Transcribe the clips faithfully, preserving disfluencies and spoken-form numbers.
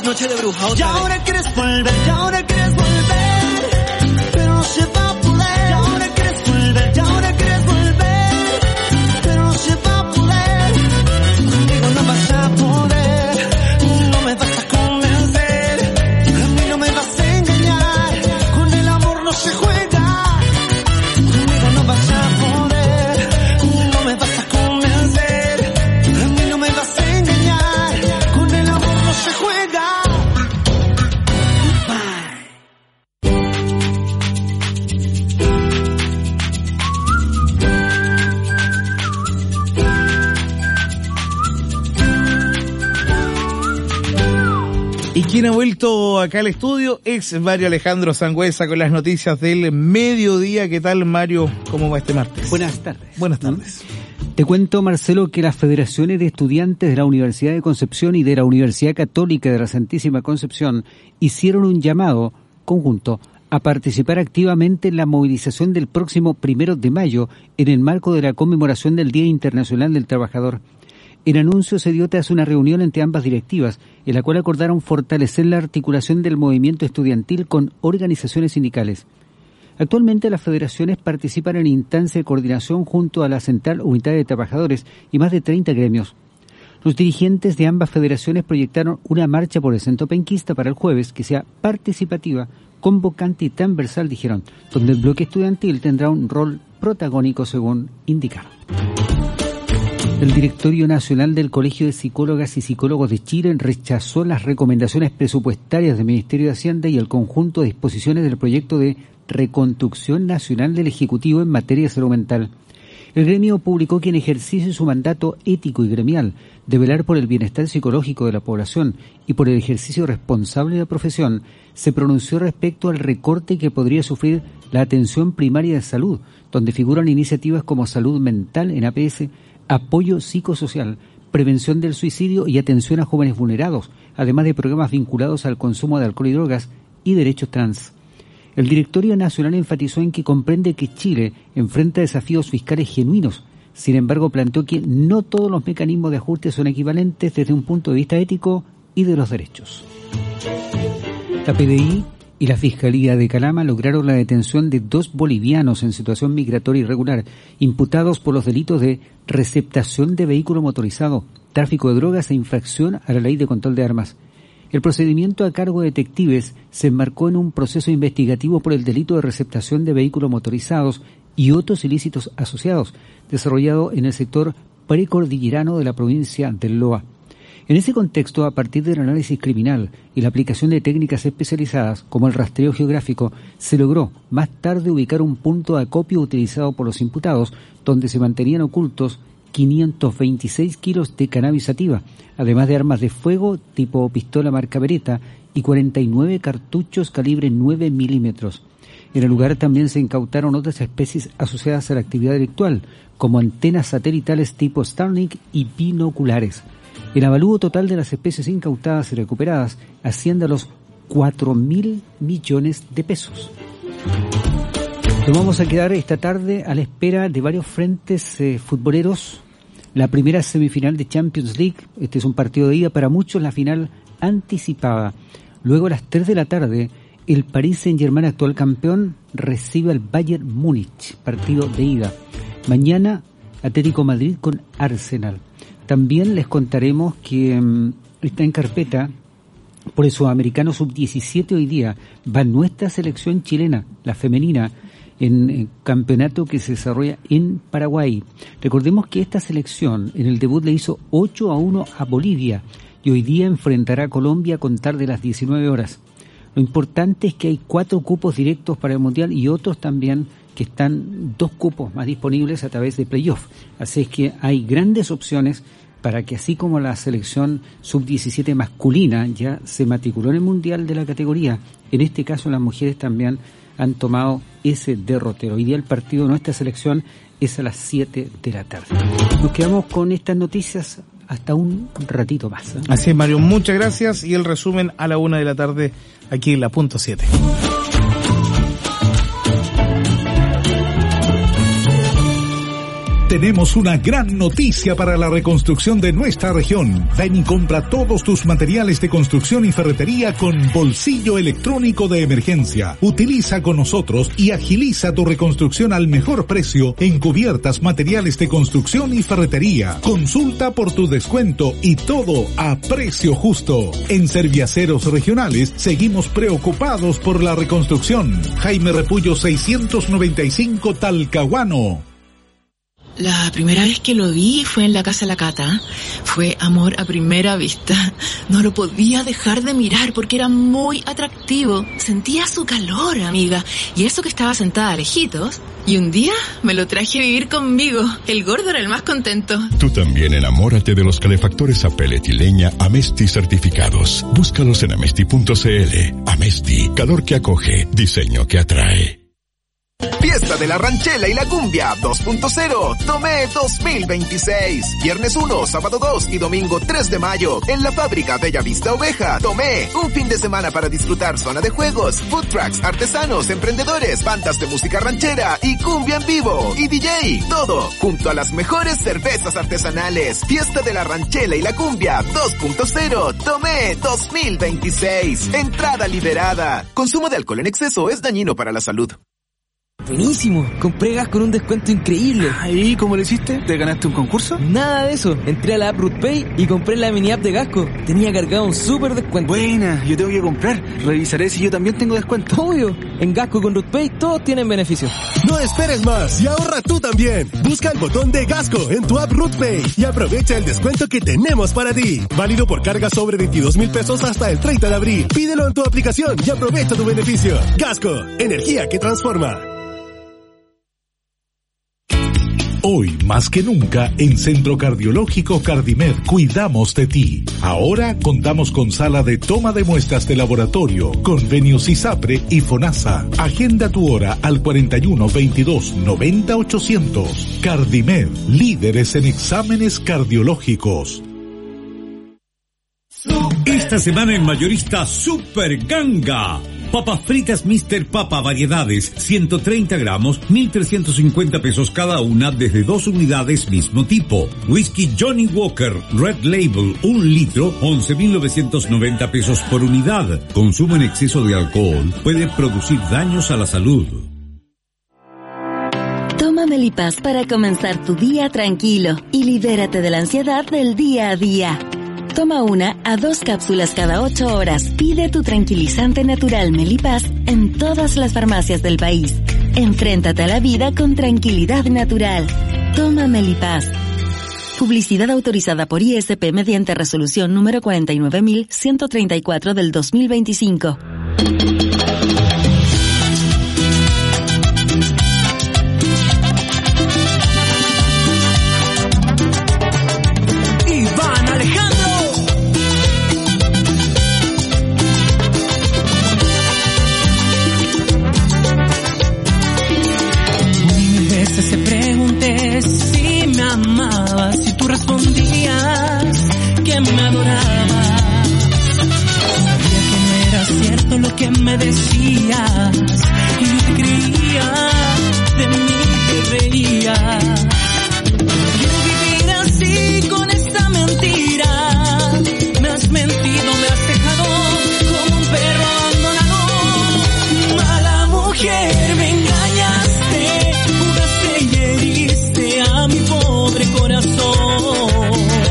noche de bruja. Y ahora quieres volver, y ahora quieres volver, pero no se va a poder. Y ahora quieres volver, y ahora quieres volver, pero no se va a poder. Conmigo no vas a poder, no me vas a convencer, a mí no me vas a engañar, con el amor no se juega. Conmigo no vas a poder, no me vas a convencer, a mí no me vas a engañar, con el amor no se juega. Y quien ha vuelto acá al estudio es Mario Alejandro Sangüesa con las noticias del mediodía. ¿Qué tal, Mario? ¿Cómo va este martes? Buenas tardes. Buenas tardes. Te cuento, Marcelo, que las federaciones de estudiantes de la Universidad de Concepción y de la Universidad Católica de la Santísima Concepción hicieron un llamado conjunto a participar activamente en la movilización del próximo primero de mayo en el marco de la conmemoración del Día Internacional del Trabajador. El anuncio se dio tras una reunión entre ambas directivas, en la cual acordaron fortalecer la articulación del movimiento estudiantil con organizaciones sindicales. Actualmente las federaciones participan en instancia de coordinación junto a la Central Unidad de Trabajadores y más de treinta gremios. Los dirigentes de ambas federaciones proyectaron una marcha por el centro penquista para el jueves que sea participativa, convocante y transversal, dijeron, donde el bloque estudiantil tendrá un rol protagónico según indicaron. El Directorio Nacional del Colegio de Psicólogas y Psicólogos de Chile rechazó las recomendaciones presupuestarias del Ministerio de Hacienda y el conjunto de disposiciones del proyecto de Reconstrucción Nacional del Ejecutivo en materia de salud mental. El gremio publicó que en ejercicio de su mandato ético y gremial de velar por el bienestar psicológico de la población y por el ejercicio responsable de la profesión, se pronunció respecto al recorte que podría sufrir la atención primaria de salud, donde figuran iniciativas como salud mental en A P S, apoyo psicosocial, prevención del suicidio y atención a jóvenes vulnerados, además de programas vinculados al consumo de alcohol y drogas y derechos trans. El Directorio Nacional enfatizó en que comprende que Chile enfrenta desafíos fiscales genuinos. Sin embargo, planteó que no todos los mecanismos de ajuste son equivalentes desde un punto de vista ético y de los derechos. La P D I y la Fiscalía de Calama lograron la detención de dos bolivianos en situación migratoria irregular, imputados por los delitos de receptación de vehículo motorizado, tráfico de drogas e infracción a la ley de control de armas. El procedimiento a cargo de detectives se enmarcó en un proceso investigativo por el delito de receptación de vehículos motorizados y otros ilícitos asociados, desarrollado en el sector precordillerano de la provincia del Loa. En ese contexto, a partir del análisis criminal y la aplicación de técnicas especializadas, como el rastreo geográfico, se logró más tarde ubicar un punto de acopio utilizado por los imputados, donde se mantenían ocultos quinientos veintiséis kilos de cannabis sativa, además de armas de fuego tipo pistola marca Beretta y cuarenta y nueve cartuchos calibre nueve milímetros. En el lugar también se incautaron otras especies asociadas a la actividad delictual, como antenas satelitales tipo Starlink y binoculares. El avalúo total de las especies incautadas y recuperadas asciende a los cuatro mil millones de pesos. Nos vamos a quedar esta tarde a la espera de varios frentes eh, futboleros. La primera semifinal de Champions League, este es un partido de ida, para muchos la final anticipada. Luego a las tres de la tarde, el Paris Saint-Germain, actual campeón, recibe al Bayern Múnich, partido de ida. Mañana, Atlético Madrid con Arsenal. También les contaremos que um, está en carpeta por el Sudamericano sub diecisiete hoy día. Va nuestra selección chilena, la femenina, en el campeonato que se desarrolla en Paraguay. Recordemos que esta selección en el debut le hizo ocho a uno a Bolivia y hoy día enfrentará a Colombia a contar de las diecinueve horas. Lo importante es que hay cuatro cupos directos para el Mundial y otros también que están dos cupos más disponibles a través de playoff. Así es que hay grandes opciones para que, así como la selección sub diecisiete masculina ya se matriculó en el Mundial de la categoría, en este caso las mujeres también han tomado ese derrotero. Hoy día el partido de nuestra selección es a las siete de la tarde. Nos quedamos con estas noticias hasta un ratito más, ¿eh? Así es, Mario, muchas gracias, y el resumen a la una de la tarde aquí en la punto siete. tenemos una gran noticia para la reconstrucción de nuestra región. Ven y compra todos tus materiales de construcción y ferretería con bolsillo electrónico de emergencia. Utiliza con nosotros y agiliza tu reconstrucción al mejor precio en cubiertas, materiales de construcción y ferretería. Consulta por tu descuento y todo a precio justo. En Serviaceros Regionales seguimos preocupados por la reconstrucción. Jaime Repullo seiscientos noventa y cinco, Talcahuano. La primera vez que lo vi fue en la casa de la Cata. Fue amor a primera vista. No lo podía dejar de mirar porque era muy atractivo. Sentía su calor, amiga. Y eso que estaba sentada a lejitos. Y un día me lo traje a vivir conmigo. El gordo era el más contento. Tú también enamórate de los calefactores a pellet y leña Amesti certificados. Búscalos en amesti punto cl. Amesti, calor que acoge, diseño que atrae. Fiesta de la Ranchela y la Cumbia dos punto cero, Tomé dos mil veintiséis. Viernes uno, sábado dos y domingo tres de mayo. En la fábrica Bella Vista Oveja. Tomé, un fin de semana para disfrutar zona de juegos, food trucks, artesanos, emprendedores, bandas de música ranchera y cumbia en vivo. Y D J, todo, junto a las mejores cervezas artesanales. Fiesta de la Ranchela y la Cumbia dos punto cero, Tomé dos mil veintiséis. Entrada liberada. Consumo de alcohol en exceso es dañino para la salud. Buenísimo, compré gas con un descuento increíble. ¿Y cómo lo hiciste? ¿Te ganaste un concurso? Nada de eso, entré a la app RootPay y compré la mini app de Gasco. Tenía cargado un súper descuento. Buena, yo tengo que comprar. Revisaré si yo también tengo descuento. Obvio, en Gasco con RootPay todos tienen beneficios. No esperes más y ahorra tú también. Busca el botón de Gasco en tu app RootPay y aprovecha el descuento que tenemos para ti. Válido por carga sobre veintidós mil pesos hasta el treinta de abril. Pídelo en tu aplicación y aprovecha tu beneficio. Gasco, energía que transforma. Hoy, más que nunca, en Centro Cardiológico Cardimed cuidamos de ti. Ahora contamos con sala de toma de muestras de laboratorio, convenios ISAPRE y FONASA. Agenda tu hora al cuarenta y uno, veintidós, noventa, ochocientos. Cardimed, líderes en exámenes cardiológicos. Esta semana en Mayorista Super Ganga. Papas fritas mister Papa variedades, ciento treinta gramos, mil trescientos cincuenta pesos cada una desde dos unidades mismo tipo. Whisky Johnny Walker Red Label, un litro, once mil novecientos noventa pesos por unidad. Consumo en exceso de alcohol puede producir daños a la salud. Toma Melipaz para comenzar tu día tranquilo y libérate de la ansiedad del día a día. Toma una a dos cápsulas cada ocho horas. Pide tu tranquilizante natural Melipaz en todas las farmacias del país. Enfréntate a la vida con tranquilidad natural. Toma Melipaz. Publicidad autorizada por I S P mediante resolución número cuarenta y nueve mil ciento treinta y cuatro del dos mil veinticinco. Si me amabas, si tú respondías que me adorabas, sabía que no era cierto lo que me decías, y yo te creía, de mí te reías. Quiero vivir así con esta mentira, me has mentido, me has dejado como un perro abandonado. Mala mujer, me engañaste, jugaste y heriste a mi pobre corazón.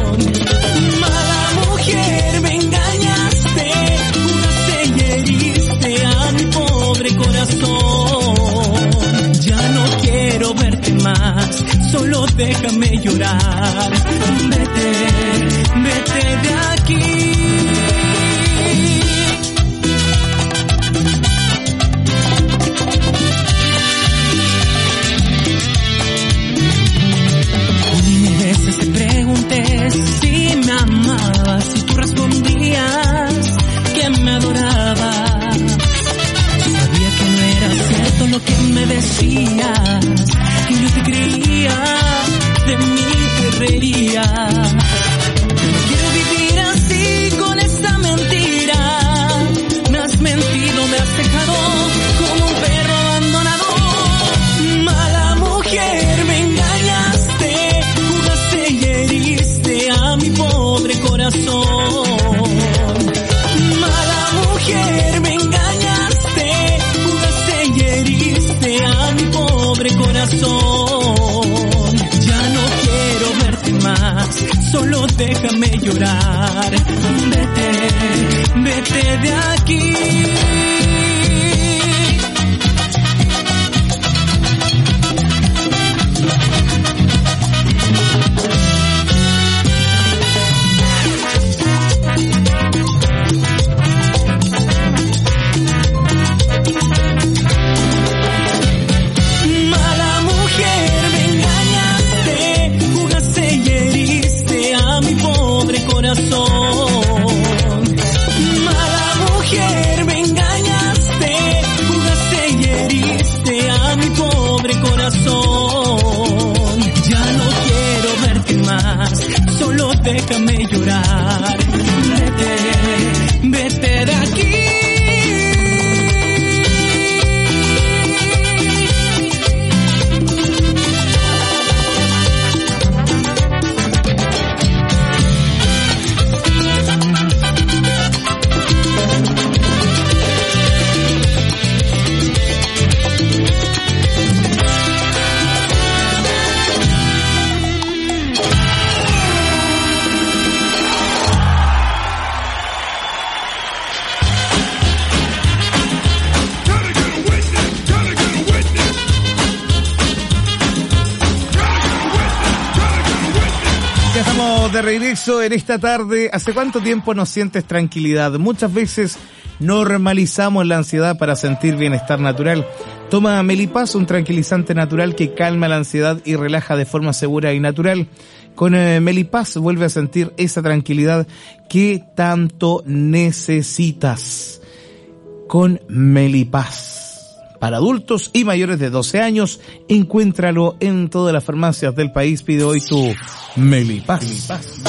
Mala mujer, me engañaste, jugaste y heriste a mi pobre corazón. Ya no quiero verte más, solo déjame llorar. Vete, vete de aquí. Si me amabas, si tú respondías que me adorabas, sabía que no era cierto lo que me decías, y yo te creía, de mí te reirías. Quiero vivir así con esta mentira, me has mentido, me has dejado como un perro abandonado. Mala mujer, me engañaste, déjame llorar. Vete, vete de aquí. Mala mujer, me engañaste, jugaste y heriste a mi pobre corazón. Ya no quiero verte más, solo déjame llorar. Vete, vete de aquí. De regreso en esta tarde. ¿Hace cuánto tiempo no sientes tranquilidad? Muchas veces normalizamos la ansiedad para sentir bienestar natural. Toma Melipaz, un tranquilizante natural que calma la ansiedad y relaja de forma segura y natural. Con eh, Melipaz vuelve a sentir esa tranquilidad que tanto necesitas. Con Melipaz. Para adultos y mayores de doce años, encuéntralo en todas las farmacias del país. Pide hoy tu Melipaz.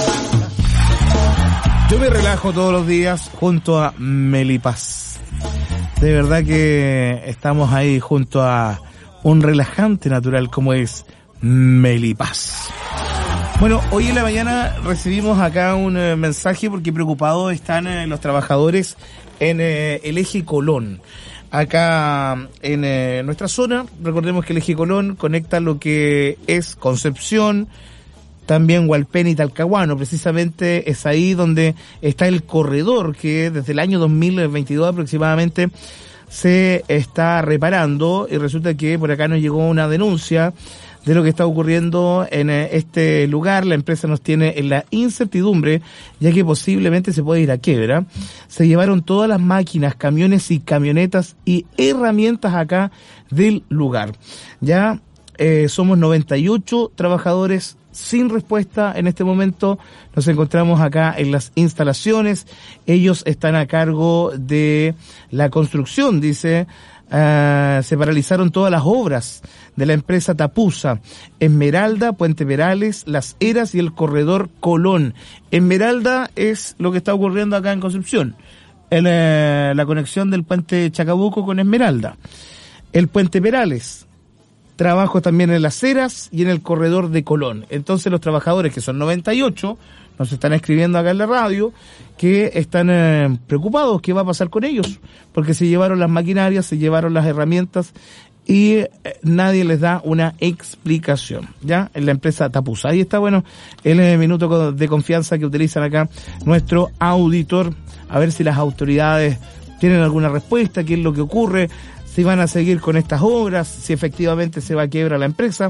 Yo me relajo todos los días junto a Melipaz. De verdad que estamos ahí junto a un relajante natural como es Melipaz. Bueno, hoy en la mañana recibimos acá un eh, mensaje porque preocupados están eh, los trabajadores en eh, el eje Colón. Acá en eh, nuestra zona, recordemos que el eje Colón conecta lo que es Concepción, también Hualpén y Talcahuano. Precisamente es ahí donde está el corredor que desde el año dos mil veintidós aproximadamente se está reparando, y resulta que por acá nos llegó una denuncia de lo que está ocurriendo en este lugar. La empresa nos tiene en la incertidumbre, ya que posiblemente se puede ir a quiebra. Se llevaron todas las máquinas, camiones y camionetas y herramientas acá del lugar. Ya eh, somos noventa y ocho trabajadores sin respuesta en este momento. Nos encontramos acá en las instalaciones. Ellos están a cargo de la construcción, dice. Uh, se paralizaron todas las obras de la empresa Tapusa, Esmeralda, Puente Perales, Las Heras y el corredor Colón. Esmeralda es lo que está ocurriendo acá en Concepción, en uh, la conexión del puente Chacabuco con Esmeralda. El Puente Perales, trabajo también en Las Heras y en el corredor de Colón. Entonces los trabajadores, que son noventa y ocho, nos están escribiendo acá en la radio que están eh, preocupados. ¿Qué va a pasar con ellos? Porque se llevaron las maquinarias, se llevaron las herramientas y eh, nadie les da una explicación, ¿ya? En la empresa Tapusa. Ahí está, bueno, el eh, minuto de confianza que utilizan acá nuestro auditor. A ver si las autoridades tienen alguna respuesta, qué es lo que ocurre, si van a seguir con estas obras, si efectivamente se va a quiebra la empresa.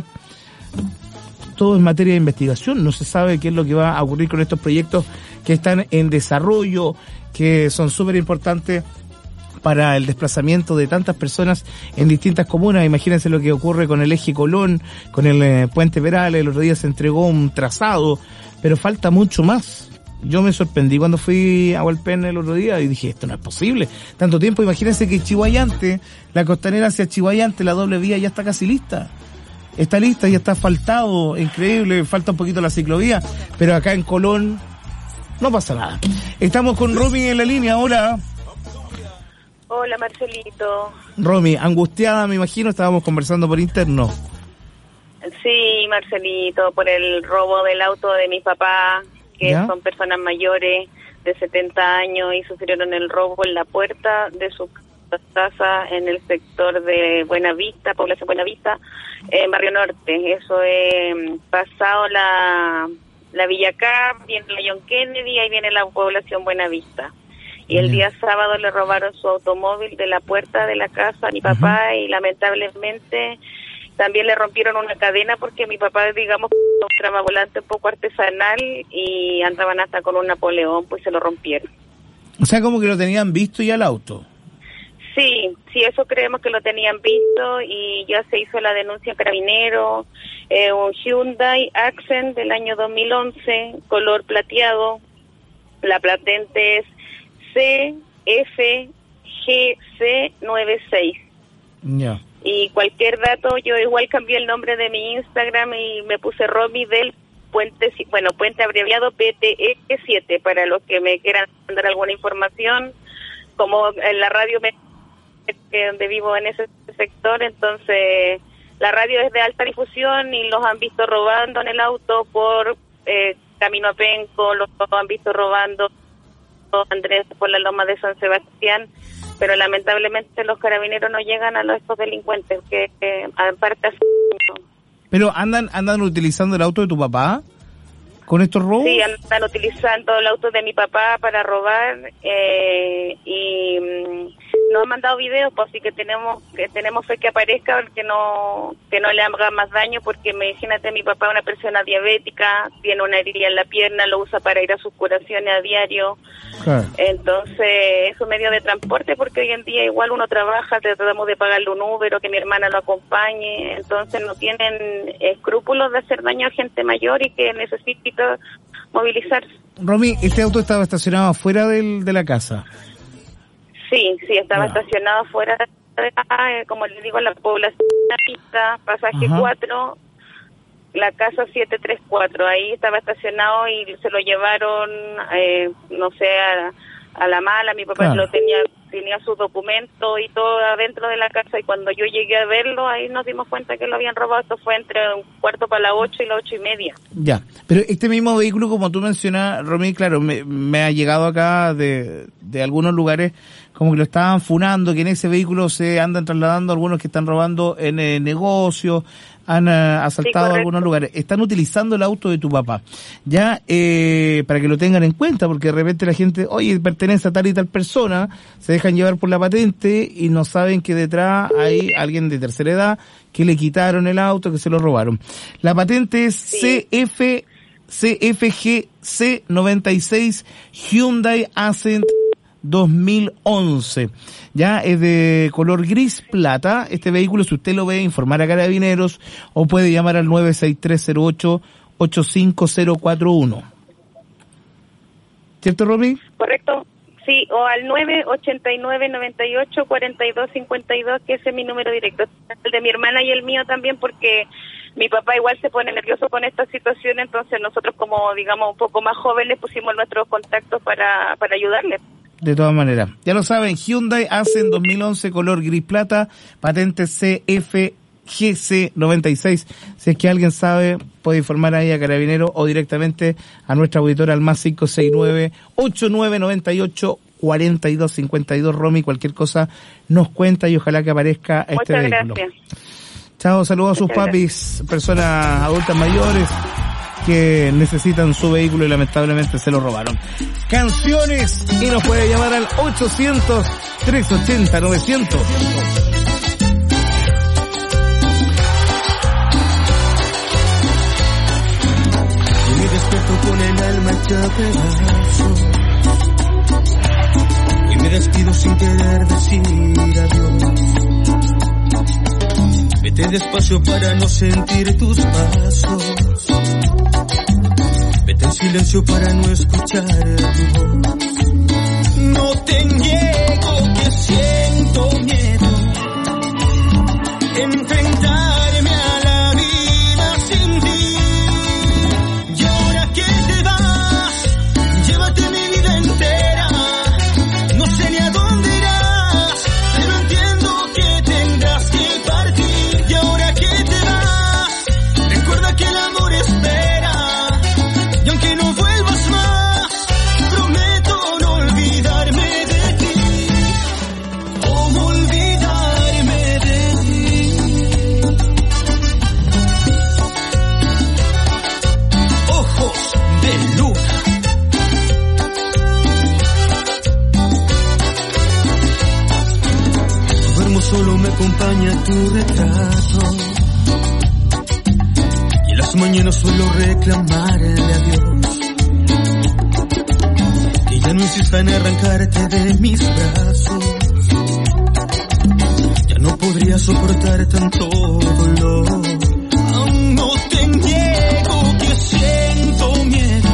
Todo en materia de investigación, no se sabe qué es lo que va a ocurrir con estos proyectos que están en desarrollo, que son súper importantes para el desplazamiento de tantas personas en distintas comunas. Imagínense lo que ocurre con el eje Colón, con el eh, Puente Perales. El otro día se entregó un trazado, pero falta mucho más. Yo me sorprendí cuando fui a Hualpén el otro día y dije, esto no es posible. Tanto tiempo, imagínense que Chihuayante, la costanera hacia Chihuayante, la doble vía ya está casi lista. Está lista, ya está asfaltado, increíble, falta un poquito la ciclovía, pero acá en Colón no pasa nada. Estamos con Romy en la línea, hola. Hola Marcelito. Romy, angustiada me imagino, estábamos conversando por interno. Sí, Marcelito, por el robo del auto de mi papá, que ¿ya? Son personas mayores de setenta años y sufrieron el robo en la puerta de su casa en el sector de Buenavista, población Buenavista, en Barrio Norte. Eso es pasado la la Villa Cap, viene la John Kennedy, ahí viene la población Buenavista. Y el día sábado le robaron su automóvil de la puerta de la casa a mi papá uh-huh. y lamentablemente también le rompieron una cadena porque mi papá, digamos, un tramavolante un poco artesanal y andaban hasta con un Napoleón, pues se lo rompieron. O sea, como que lo tenían visto ya el auto. Sí, sí, eso creemos que lo tenían visto y ya se hizo la denuncia en Carabinero, eh, un Hyundai Accent del año dos mil once, color plateado, la patente es C F G C noventa y seis. Ya. Yeah. Y cualquier dato, yo igual cambié el nombre de mi Instagram y me puse Romy del Puente, bueno, Puente abreviado P T E siete, para los que me quieran dar alguna información, como en la radio me, donde vivo en ese sector, entonces la radio es de alta difusión y los han visto robando en el auto por eh, Camino a Penco, los han visto robando Andrés por la Loma de San Sebastián, pero lamentablemente los carabineros no llegan a los estos delincuentes que, que aparte así, no. Pero andan andan utilizando el auto de tu papá con estos robos. Sí, andan utilizando el auto de mi papá para robar eh, y mm, nos han mandado videos, pues así que tenemos que tenemos fe que aparezca, que no que no le haga más daño, porque imagínate, mi papá es una persona diabética, tiene una herida en la pierna, lo usa para ir a sus curaciones a diario. Claro. Entonces es un medio de transporte, porque hoy en día igual uno trabaja, tratamos de pagarle un Uber o que mi hermana lo acompañe, entonces no tienen escrúpulos de hacer daño a gente mayor y que necesita movilizarse. Romy, ¿este auto estaba estacionado afuera del, de la casa? Sí, sí, estaba Ya. estacionado fuera de acá, eh, como les digo, la población pista, pasaje Ajá. cuatro, la casa siete tres cuatro, ahí estaba estacionado y se lo llevaron, eh, no sé, a, a la mala, mi papá Claro. lo tenía, tenía sus documentos y todo adentro de la casa, y cuando yo llegué a verlo, ahí nos dimos cuenta que lo habían robado. Esto fue entre un cuarto para las ocho y las ocho y media. Ya, pero este mismo vehículo, como tú mencionas, Romy, claro, me, me ha llegado acá de, de algunos lugares como que lo estaban funando, que en ese vehículo se andan trasladando algunos que están robando en eh, negocios, han uh, asaltado Sí, algunos lugares. Están utilizando el auto de tu papá, ya, eh, para que lo tengan en cuenta, porque de repente la gente, oye, pertenece a tal y tal persona, se dejan llevar por la patente y no saben que detrás hay alguien de tercera edad que le quitaron el auto, que se lo robaron. La patente es Sí. C F, C F G C noventa y seis Hyundai Accent dos mil once. Ya es de color gris plata. Este vehículo, si usted lo ve, informar a Carabineros o puede llamar al nueve seis tres cero ocho ocho cinco cero cuatro uno. ¿Cierto, Romy? Correcto. Sí, o al nueve ochenta y nueve noventa y ocho cuarenta y dos cincuenta y dos, que ese es mi número directo. El de mi hermana y el mío también, porque mi papá igual se pone nervioso con esta situación, entonces nosotros, como digamos un poco más jóvenes, pusimos nuestros contactos para, para ayudarle. De todas maneras, ya lo saben, Hyundai Accent dos mil once, color gris plata, patente C F G C noventa y seis. Si es que alguien sabe, puede informar ahí a Carabinero o directamente a nuestra auditora al más cinco seis nueve ocho nueve nueve ocho cuarenta y dos cincuenta y dos. Romy, cualquier cosa nos cuenta y ojalá que aparezca este Muchas vehículo. gracias. Chao, saludos a sus Muchas papis, personas adultas mayores que necesitan su vehículo y lamentablemente se lo robaron. Canciones, y nos puede llamar al ochocientos trescientos ochenta novecientos. Y me despierto con el alma hecha pedazos, y me despido sin querer decir adiós. Vete despacio para no sentir tus pasos, vete en silencio para no escuchar tu voz. No te niego que siento miedo, enfrentarme a la vida sin ti. Y ahora que te vas, llévate mi vida entera. No sé ni a dónde irás, pero entiendo que tendrás que partir. Y ahora que te vas, recuerda que el amor espera. Y aunque no vuelvas más, prometo no olvidarme de ti. de luna. Duermo solo, me acompaña tu retrato. Y en las mañanas suelo reclamarle a Dios que ya no insista en arrancarte de mis brazos. Ya no podría soportar tanto dolor. Aún no te niego que siento miedo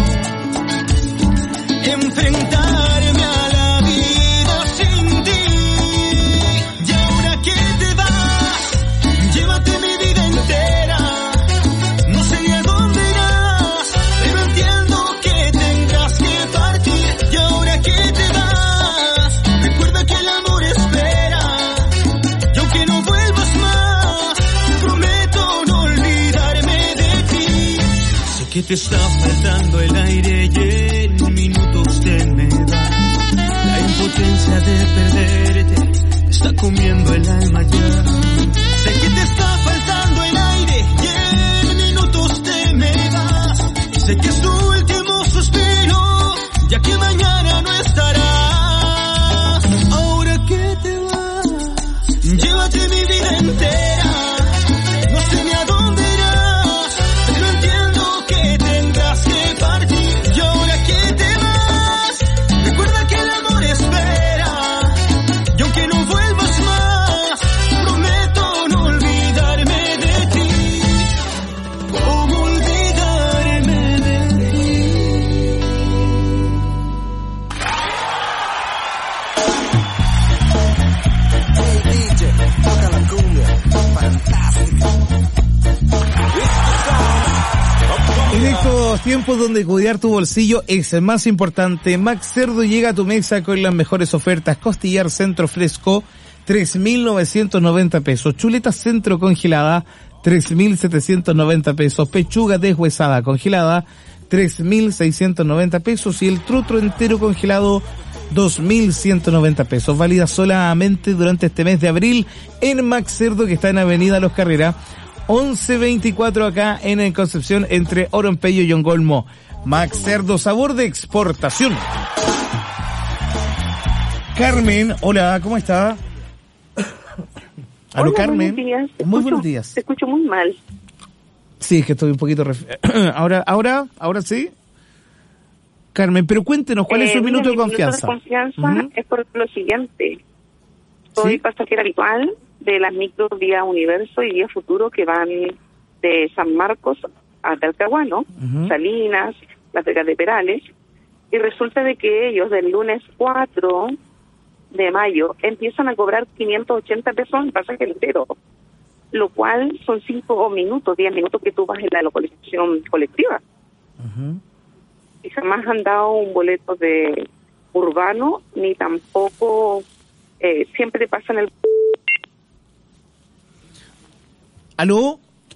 enfrentarme a la vida sin ti. Y ahora que te vas, llévate mi vida entera. No sé ni a dónde irás, pero entiendo que tendrás que partir. Y ahora que te vas, recuerda que el amor espera. Y aunque no vuelvas más, prometo no olvidarme de ti. Sé que te está faltando el aire y en minutos te me da. La impotencia de perderte me está comiendo el alma ya. Sé que te está faltando el aire y en minutos te me vas. Sé que es tu último suspiro, ya que mañana no estarás. Ahora que te vas, llévate mi vida entera. No sé ni a dónde irás, pero entiendo que tendrás que partir. Y ahora que te vas, recuerda que el amor espera. Y aunque no vuelvas más, prometo no olvidarme de ti. ¿Cómo olvidarme de ti? Hey D J, toca la cumbia, fantástica. En estos tiempos donde cuidar tu bolsillo es el más importante, Max Cerdo llega a tu mesa con las mejores ofertas. Costillar centro fresco, tres mil novecientos noventa pesos. Chuleta centro congelada, tres mil setecientos noventa pesos. Pechuga deshuesada congelada, tres mil seiscientos noventa pesos. Y el trutro entero congelado, dos mil ciento noventa pesos. Válida solamente durante este mes de abril en Max Cerdo, que está en Avenida Los Carreras once veinticuatro, acá en Concepción, entre Oropello y Ongolmo. Max Cerdo, sabor de exportación. Carmen, hola, ¿cómo está? Aló, Hola, Carmen. Buenos días. Te Muy escucho- buenos días. Te escucho muy mal. Sí, es que estoy un poquito... ref- ahora, ahora, ahora sí. Carmen, pero cuéntenos, ¿cuál es Eh, su mira, minuto de mi confianza? Minuto de confianza Ujú. es por lo siguiente. Soy ¿Sí? pasajera habitual de las micros Vía Universo y Vía Futuro que van de San Marcos a Talcahuano, Ujú. Salinas, Las Vegas de Perales, y resulta de que ellos del lunes cuatro de mayo empiezan a cobrar quinientos ochenta pesos en pasaje entero, lo cual son cinco minutos, diez minutos que tú vas en la localización colectiva. Y jamás han dado un boleto de urbano, ni tampoco eh, siempre pasan el... ¿Aló?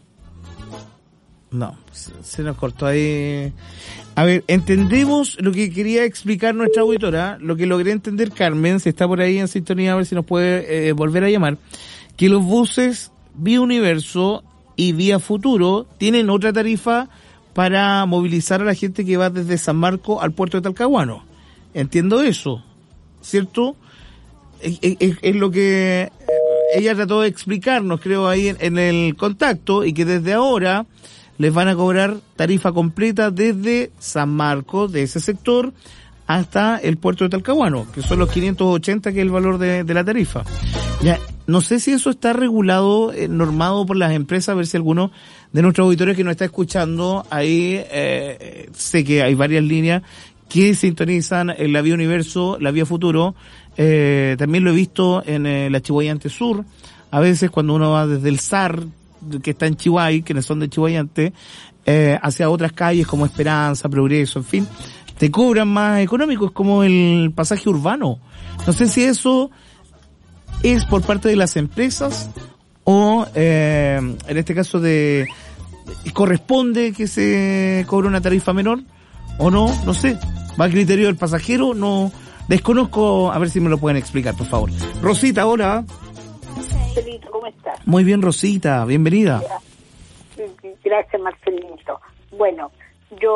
No, se, se nos cortó ahí. A ver, entendemos lo que quería explicar nuestra auditora, lo que logré entender, Carmen, si está por ahí en sintonía, a ver si nos puede eh, volver a llamar, que los buses Vía Universo y Vía Futuro tienen otra tarifa para movilizar a la gente que va desde San Marcos al puerto de Talcahuano. Entiendo eso, ¿cierto? Es, es- es lo que ella trató de explicarnos, creo, ahí en, en el contacto, y que desde ahora les van a cobrar tarifa completa desde San Marcos, de ese sector, hasta el puerto de Talcahuano, que son los quinientos ochenta, que es el valor de, de la tarifa. Ya, no sé si eso está regulado, eh, normado por las empresas, a ver si alguno de nuestros auditores que nos está escuchando, ahí eh, sé que hay varias líneas que sintonizan en la Vía Universo, la Vía Futuro. Eh, también lo he visto en eh, la Chihuayante Sur, a veces cuando uno va desde el S A R, que está en Chihuay, quienes son de Chihuayante, eh, hacia otras calles como Esperanza, Progreso, en fin, te cobran más económico, es como el pasaje urbano. No sé si eso es por parte de las empresas o eh, en este caso de corresponde que se cobre una tarifa menor o no, no sé, va al criterio del pasajero, no desconozco, a ver si me lo pueden explicar, por favor. Rosita, hola. Marcelito, ¿cómo estás? Muy bien, Rosita, bienvenida. Gracias, Marcelito. Bueno, yo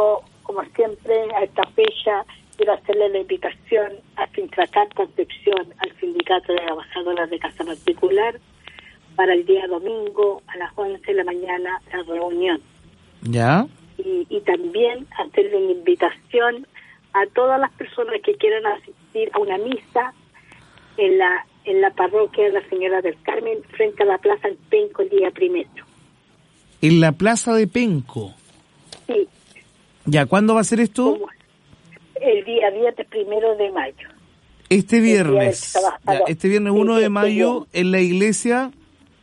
como siempre, a esta fecha quiero hacerle la invitación a Sintracar Concepción, al Sindicato de Trabajadoras de Casa Particular, para el día domingo a las once de la mañana la reunión. ¿Ya? Y, y también hacerle una invitación a todas las personas que quieran asistir a una misa en la en la parroquia de la Señora del Carmen, frente a la Plaza del Penco, el día primero. En la Plaza de Penco. Sí. ¿Ya? ¿Cuándo va a ser esto? El día viernes primero de mayo. Este viernes. Ya, este viernes uno de mayo en la iglesia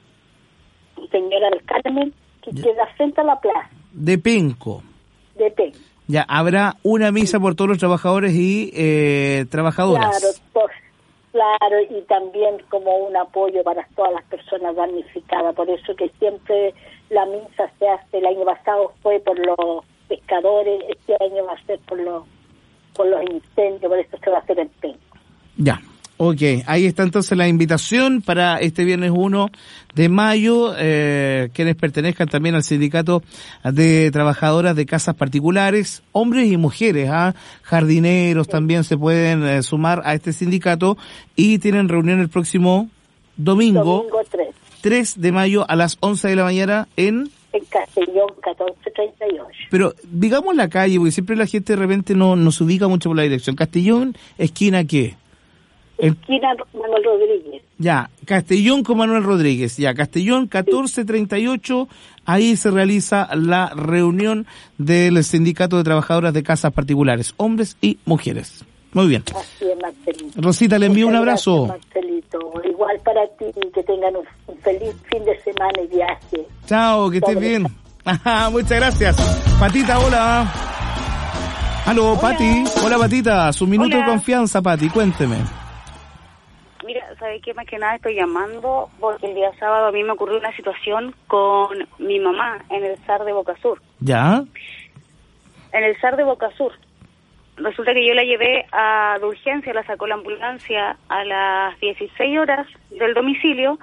Señora del Carmen, que ya. queda frente a la plaza. De Penco. De Penco. Ya, habrá una misa por todos los trabajadores y eh, trabajadoras. Claro, por, claro, y también como un apoyo para todas las personas damnificadas. Por eso que siempre la misa se hace, el año pasado fue por los pescadores, este año va a ser por los, por los incendios, por eso se va a hacer en Penco. Ya. Ok, ahí está entonces la invitación para este viernes uno de mayo, eh, quienes pertenezcan también al sindicato de trabajadoras de casas particulares, hombres y mujeres, ¿ah? Jardineros sí. también se pueden eh, sumar a este sindicato y tienen reunión el próximo domingo, domingo tres. tres de mayo a las once de la mañana en... En Castellón catorce treinta y ocho. Pero digamos la calle, porque siempre la gente de repente no, no se ubica mucho por la dirección. Castellón, ¿esquina qué? Esquina Manuel Rodríguez. Ya, Castellón con Manuel Rodríguez. Ya, Castellón catorce treinta y ocho, ahí se realiza la reunión del Sindicato de Trabajadoras de Casas Particulares, hombres y mujeres. Muy bien. Así es, Marcelito. Rosita, le envío Muchas un abrazo. Gracias, Marcelito. Igual para ti, que tengan un, un feliz fin de semana y viaje. Chao, que estés Sobre. bien. Muchas gracias. Patita, hola. Aló, hola. Pati. Hola, Patita. Su minuto hola. de confianza, Pati, cuénteme. Mira, ¿sabes qué? Más que nada estoy llamando porque el día sábado a mí me ocurrió una situación con mi mamá en el S A R de Boca Sur. ¿Ya? En el S A R de Boca Sur. Resulta que yo la llevé a de urgencia, la sacó la ambulancia a las dieciséis horas del domicilio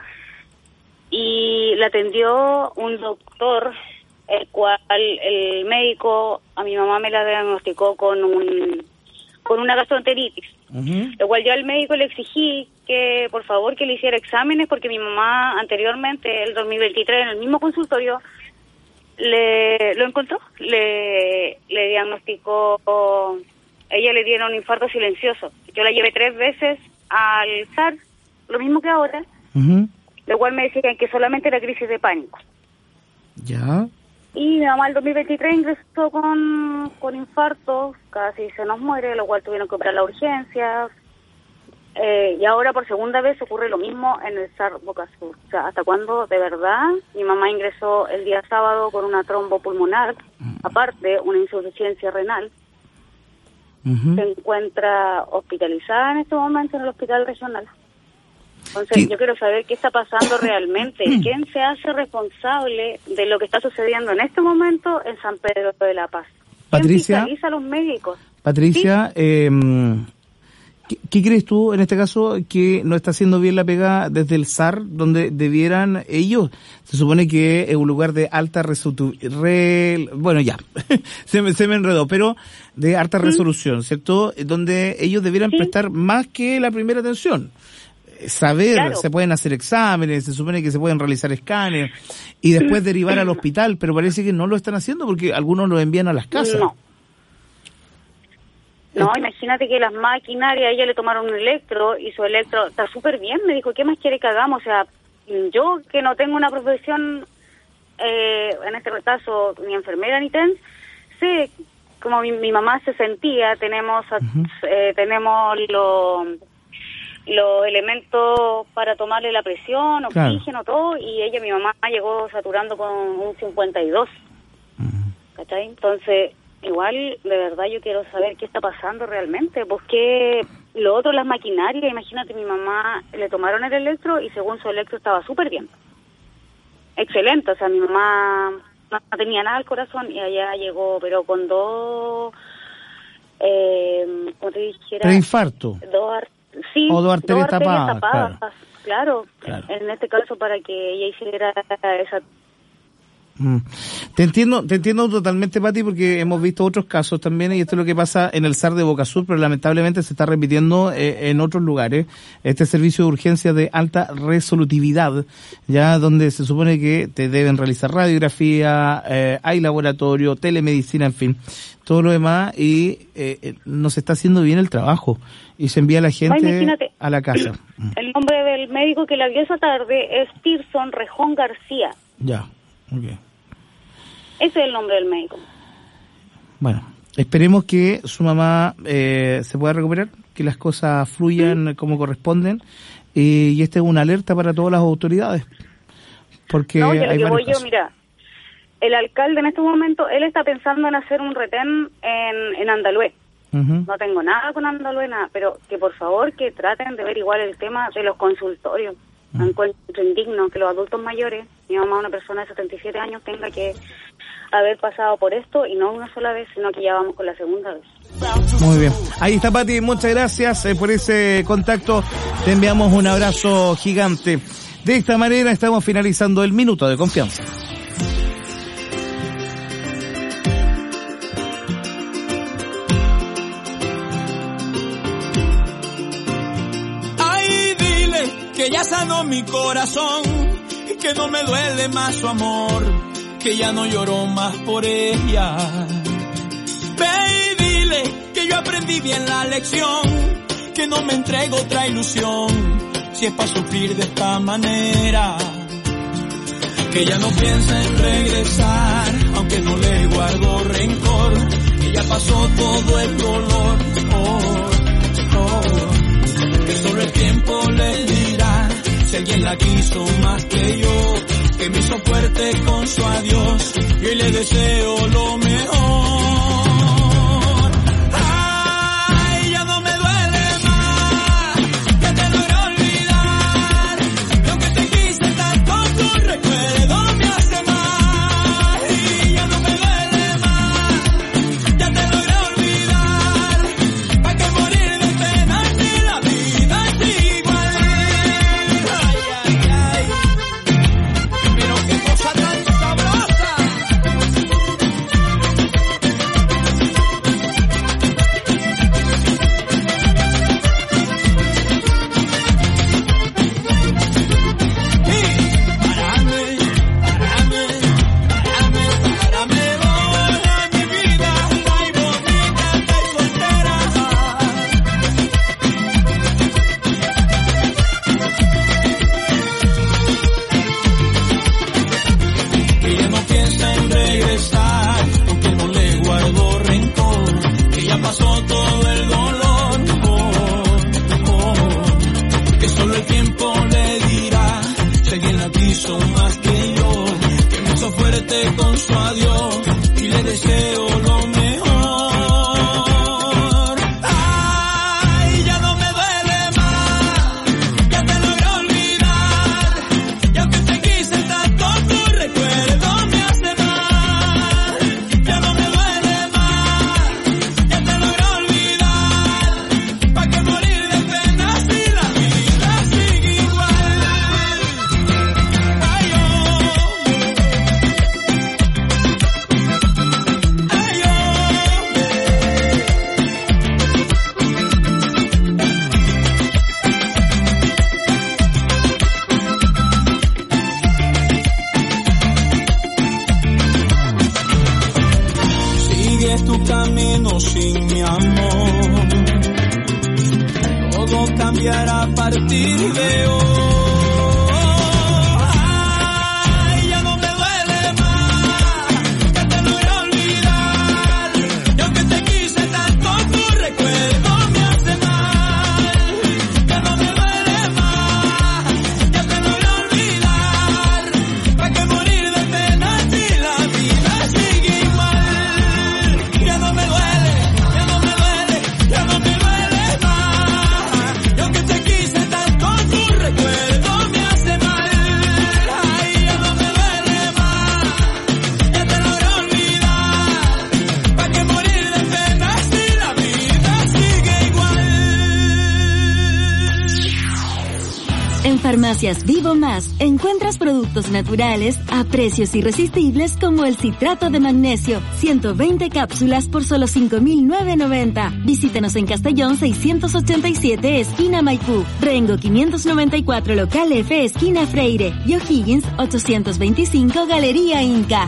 y la atendió un doctor, el cual el médico a mi mamá me la diagnosticó con un con una gastroenteritis. Uh-huh. Lo cual yo al médico le exigí que por favor que le hiciera exámenes porque mi mamá anteriormente, el dos mil veintitrés, en el mismo consultorio, le lo encontró, le, le diagnosticó, ella le dieron un infarto silencioso. Yo la llevé tres veces al S A R, lo mismo que ahora, uh-huh. lo cual me decían que solamente era crisis de pánico. Ya. Y mi mamá el dos mil veintitrés ingresó con, con infarto, casi se nos muere, lo cual tuvieron que operar la urgencia. Eh, y ahora por segunda vez ocurre lo mismo en el S A R Boca Sur. O sea, ¿hasta cuándo de verdad? Mi mamá ingresó el día sábado con una trombopulmonar, aparte una insuficiencia renal. Uh-huh. Se encuentra hospitalizada en este momento en el hospital regional. Entonces, sí. yo quiero saber qué está pasando realmente. ¿Quién se hace responsable de lo que está sucediendo en este momento en San Pedro de la Paz? ¿Quién Patricia, fiscaliza a los médicos? Patricia, ¿sí? eh, ¿qué, ¿qué crees tú en este caso que no está haciendo bien la pega desde el S A R, donde debieran ellos? Se supone que es un lugar de alta resolución, re, bueno ya, se, me, se me enredó, pero de alta ¿Sí? resolución, ¿cierto? Donde ellos debieran ¿Sí? prestar más que la primera atención. Saber, claro. se pueden hacer exámenes, se supone que se pueden realizar escáneres y después derivar al hospital, pero parece que no lo están haciendo porque algunos lo envían a las casas. No, no eh. imagínate que las maquinarias, a ella le tomaron un electro y su electro está súper bien, me dijo, ¿qué más quiere que hagamos? O sea, yo que no tengo una profesión, eh, en este caso, ni enfermera ni TENS, sé como mi, mi mamá se sentía, tenemos, uh-huh. eh, tenemos lo... los elementos para tomarle la presión, oxígeno, claro. todo, y ella, mi mamá, llegó saturando con un cincuenta y dos. Uh-huh. ¿Cachai? Entonces, igual, de verdad, yo quiero saber qué está pasando realmente, porque lo otro, las maquinarias, imagínate, mi mamá le tomaron el electro y según su electro estaba súper bien. Excelente, o sea, mi mamá no tenía nada al corazón y allá llegó, pero con dos, eh, como te dijera... Preinfarto. Dos Sí, o dos arterias tapadas, tapadas claro. Claro, claro, en este caso para que ella hiciera esa Mm. Te entiendo, te entiendo totalmente, Pati, porque hemos visto otros casos también, y esto es lo que pasa en el S A R de Boca Sur, pero lamentablemente se está repitiendo eh, en otros lugares. Este servicio de urgencia de alta resolutividad, ya donde se supone que te deben realizar radiografía, eh, hay laboratorio, telemedicina, en fin, todo lo demás, y eh, no se está haciendo bien el trabajo, y se envía a la gente Ay, a la casa. El nombre del médico que la vio esa tarde es Tirson Rejón García. Ya, ok. Ese es el nombre del médico. Bueno, esperemos que su mamá eh, se pueda recuperar, que las cosas fluyan ¿Mm? como corresponden, y, y esta es una alerta para todas las autoridades, porque no, hay lo que voy casos. yo, mira, el alcalde en este momento, él está pensando en hacer un retén en, en Andalhué. Uh-huh. No tengo nada con Andalhué, nada, pero que por favor que traten de ver igual el tema de los consultorios. Uh-huh. Me encuentro indigno que los adultos mayores, mi mamá, una persona de setenta y siete años, tenga que haber pasado por esto, y no una sola vez, sino que ya vamos con la segunda vez. Muy bien. Ahí está, Pati, muchas gracias eh, por ese contacto. Te enviamos un abrazo gigante. De esta manera estamos finalizando el Minuto de Confianza. Ay, dile que ya sanó mi corazón, que no me duele más su amor, que ya no lloro más por ella. Ve y dile que yo aprendí bien la lección, que no me entrego otra ilusión, si es para sufrir de esta manera. Que ya no piensa en regresar, aunque no le guardo rencor, que ya pasó todo el dolor. Oh, oh. Que solo el tiempo le dirá si alguien la quiso más que yo, que me hizo fuerte con su adiós, y hoy le deseo lo mejor. Ay, ya no me duele más, ya te logré olvidar, lo que te quise tanto, tu recuerdo me hace mal. Y ya no me duele más, ya te logré olvidar, pa' que morir de pena si la vida es igual. Ay, ay, ay, pero qué cosa tan sabrosa. Que ya no piensa en regresar, aunque no le guardo rencor, que ya pasó todo el dolor. Oh, oh. Que solo el tiempo le dirá si alguien la quiso más que yo, que me hizo fuerte con su adiós, y le deseo lo mejor. Ay, ya no me duele más, ya te logré olvidar, y aunque te quise tanto, tu recuerdo me hace mal. Ya no me duele más, ya te logré olvidar, pa' que morir de pena si la vida sigue igual. Ay, oh, ay, sigue tu camino sin mi amor, todo cambiará a partir de hoy. Ay, ya no me duele más, ya te logré olvidar, y aunque te quise tanto, tu recuerdo me hace mal. Ya no me duele más, ya te logré olvidar, pa' que morir de pena si la vida sigue igual. Ya no me duele, ya no me duele, ya no me duele más, y aunque te quise tanto, tu recuerdo Farmacias Vivo Más encuentras productos naturales a precios irresistibles como el citrato de magnesio, ciento veinte cápsulas por solo cinco mil novecientos noventa. Visítanos en Castellón seiscientos ochenta y siete, esquina Maipú, Rengo quinientos noventa y cuatro, local F, esquina Freire, y O'Higgins ochocientos veinticinco, Galería Inca.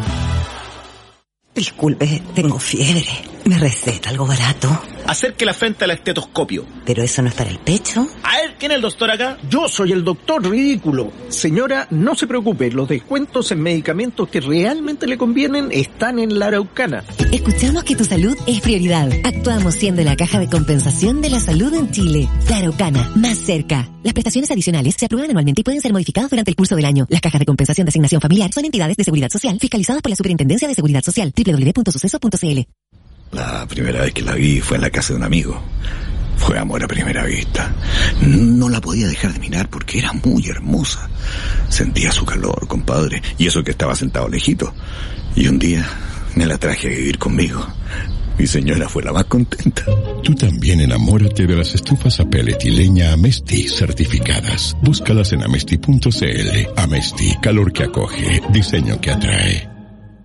Disculpe, tengo fiebre. ¿Me receta algo barato? Acerque la frente al estetoscopio. ¿Pero eso no es para el pecho? A ver, ¿quién es el doctor acá? Yo soy el doctor ridículo. Señora, no se preocupe, los descuentos en medicamentos que realmente le convienen están en la Araucana. Escuchamos que tu salud es prioridad. Actuamos siendo la caja de compensación de la salud en Chile. La Araucana, más cerca. Las prestaciones adicionales se aprueban anualmente y pueden ser modificadas durante el curso del año. Las cajas de compensación de asignación familiar son entidades de seguridad social fiscalizadas por la Superintendencia de Seguridad Social. doble u doble u doble u punto suceso punto c l. La primera vez que la vi fue en la casa de un amigo. Fue amor a primera vista. No la podía dejar de mirar porque era muy hermosa. Sentía su calor, compadre, y eso que estaba sentado lejito. Y un día me la traje a vivir conmigo. Mi señora fue la más contenta. Tú también enamórate de las estufas a pellet y leña Amesti certificadas. Búscalas en amesti punto c l. Amesti, calor que acoge, diseño que atrae.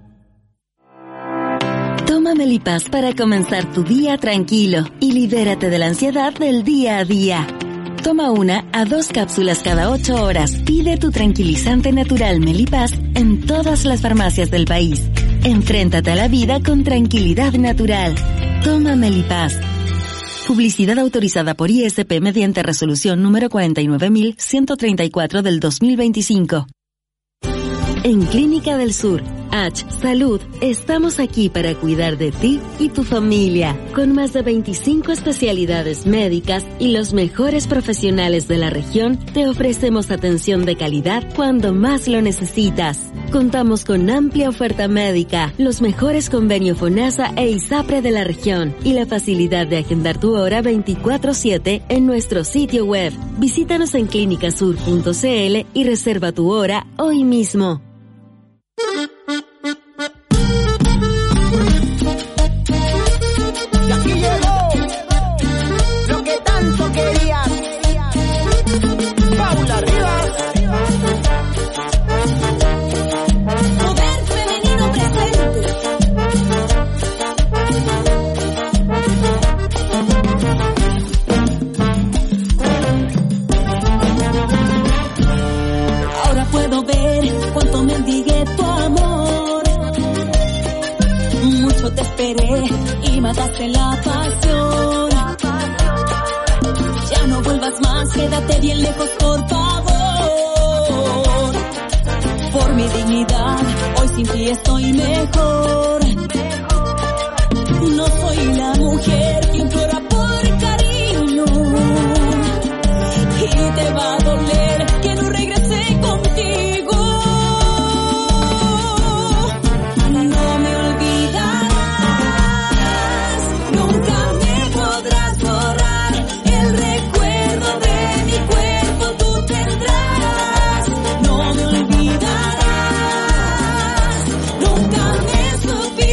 Toma Melipaz para comenzar tu día tranquilo y libérate de la ansiedad del día a día. Toma una a dos cápsulas cada ocho horas. Pide tu tranquilizante natural Melipaz en todas las farmacias del país. Enfréntate a la vida con tranquilidad natural. Toma Melipaz. Publicidad autorizada por I S P mediante resolución número cuarenta y nueve mil ciento treinta y cuatro del dos mil veinticinco. En Clínica del Sur, H Salud, estamos aquí para cuidar de ti y tu familia, con más de veinticinco especialidades médicas y los mejores profesionales de la región. Te ofrecemos atención de calidad cuando más lo necesitas. Contamos con amplia oferta médica, los mejores convenios FONASA e ISAPRE de la región y la facilidad de agendar tu hora veinticuatro siete en nuestro sitio web. Visítanos en clínicasur punto c l y reserva tu hora hoy mismo. Y aquí llegó lo que tanto querías. Paula Rivas. Poder femenino presente. Ahora puedo ver cuánto mendigué tu amor. Mucho te esperé y mataste la pasión. Ya no vuelvas más, quédate bien lejos, por favor. Por mi dignidad, hoy sin ti estoy mejor. No soy la mujer que implora por cariño. Y te va a doler que no regrese contigo. No me olvidarás, nunca me podrás borrar el recuerdo de mi cuerpo, tú tendrás. No me olvidarás, nunca me supiste.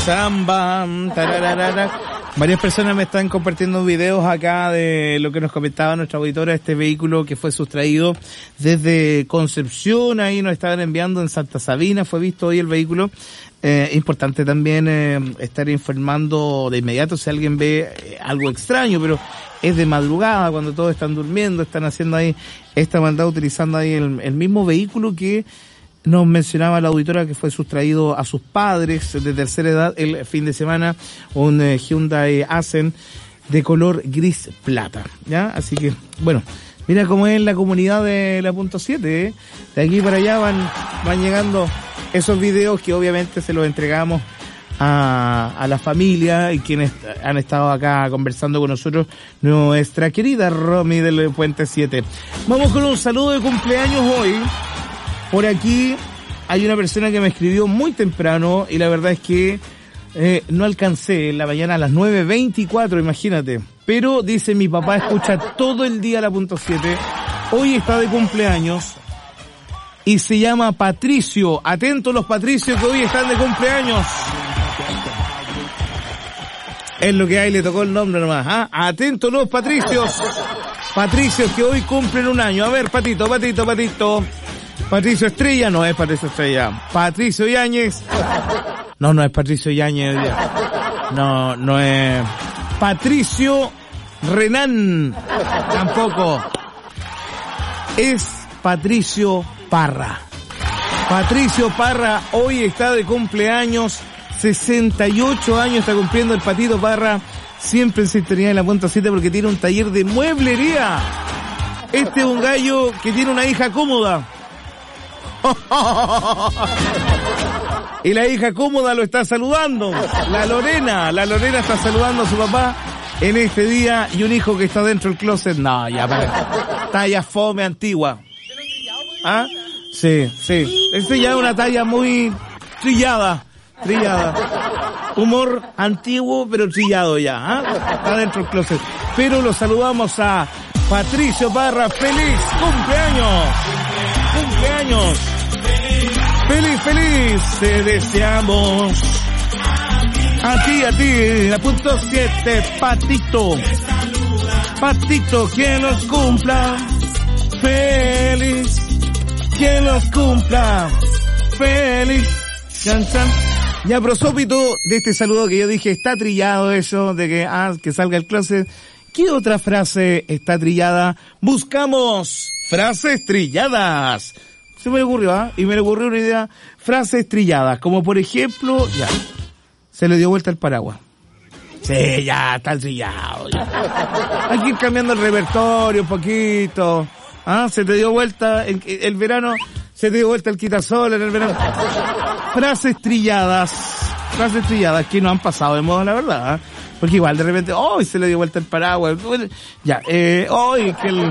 samba. Tararara. Varias personas me están compartiendo videos acá de lo que nos comentaba nuestra auditora, este vehículo que fue sustraído desde Concepción, ahí nos estaban enviando en Santa Sabina, fue visto hoy el vehículo. Eh, importante también eh, estar informando de inmediato si alguien ve eh, algo extraño, pero es de madrugada, cuando todos están durmiendo, están haciendo ahí esta maldad, utilizando ahí el, el mismo vehículo que nos mencionaba la auditora, que fue sustraído a sus padres de tercera edad el fin de semana, un eh, Hyundai Accent de color gris plata, ¿ya? Así que, bueno, mira cómo es la comunidad de la punto siete, ¿eh? De aquí para allá van, van llegando esos videos que obviamente se los entregamos a, a la familia y quienes han estado acá conversando con nosotros, nuestra querida Romy del Puente siete. Vamos con un saludo de cumpleaños hoy. Por aquí hay una persona que me escribió muy temprano y la verdad es que eh, no alcancé en la mañana a las nueve veinticuatro, imagínate. Pero dice, mi papá escucha todo el día la punto siete. Hoy está de cumpleaños y se llama Patricio. Atentos los Patricios que hoy están de cumpleaños. Es lo que hay, le tocó el nombre nomás. ¿Ah? Atentos los Patricios. Patricios que hoy cumplen un año. A ver, Patito, Patito, Patito. Patricio Estrella, no es Patricio Estrella. Patricio Yáñez. No, no es Patricio Yáñez. No, no es Patricio Renán. Tampoco. Es Patricio Parra. Patricio Parra hoy está de cumpleaños. sesenta y ocho años está cumpliendo el Patito Parra. Siempre en sintonía de la punto siete porque tiene un taller de mueblería. Este es un gallo que tiene una hija cómoda. Y la hija cómoda lo está saludando. La Lorena, la Lorena está saludando a su papá en este día. Y un hijo que está dentro del closet. No, ya para. Talla fome antigua. ¿Ah? Sí, sí. Esta ya es una talla muy trillada. Trillada. Humor antiguo pero trillado ya. ¿Ah? Está dentro del closet. Pero lo saludamos a Patricio Parra. ¡Feliz cumpleaños! ¡Cumpleaños! ¡Feliz, feliz! Te deseamos a ti, a ti, la punto siete, Patito. Patito, quien los cumpla. Feliz, quien los cumpla. Feliz. Chan, chan. Y a prosópito de este saludo que yo dije, está trillado eso, de que, ah, que salga el closet. ¿Qué otra frase está trillada? Buscamos frases trilladas. Se me ocurrió, ¿ah? ¿eh? Y me le ocurrió una idea. Frases trilladas, como por ejemplo, ya, se le dio vuelta el paraguas. Sí, ya, está trillado, ya. Hay que ir cambiando el repertorio un poquito. Ah, se te dio vuelta el, el verano, se te dio vuelta el quitasol en el verano. Frases trilladas, frases trilladas que no han pasado de moda, la verdad, ¿eh? Porque igual de repente, hoy oh, se le dio vuelta el paraguas. Ya, eh, hoy oh, que el...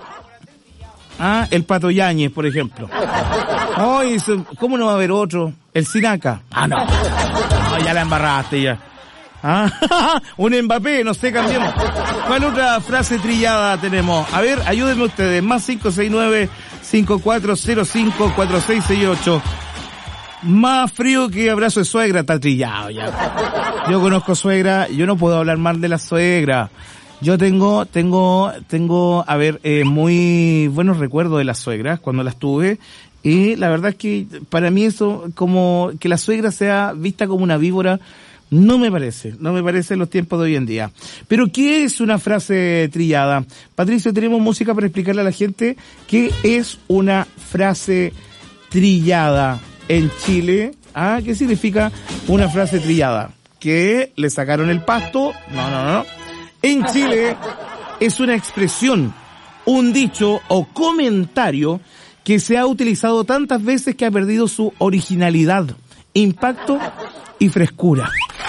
Ah, el Pato Yáñez, por ejemplo. Hoy, oh, ¿cómo no va a haber otro? El Sinaca. Ah, no. No, ya la embarraste ya. Ah, un Mbappé, no sé, cambiemos. ¿Cuál otra frase trillada tenemos? A ver, ayúdenme ustedes. Más cinco seis nueve, cinco cuatro cero cinco, cuatro seis seis ocho. Más frío que abrazo de suegra, está trillado ya. Yo conozco suegra, yo no puedo hablar mal de la suegra. Yo tengo, tengo, tengo, a ver, eh, muy buenos recuerdos de las suegras cuando las tuve. Y la verdad es que para mí eso, como que la suegra sea vista como una víbora, no me parece, no me parece en los tiempos de hoy en día. Pero ¿qué es una frase trillada? Patricio, tenemos música para explicarle a la gente qué es una frase trillada en Chile. Ah, ¿qué significa una frase trillada? ¿Que le sacaron el pasto? No, no, no. En Chile es una expresión, un dicho o comentario que se ha utilizado tantas veces que ha perdido su originalidad, impacto y frescura.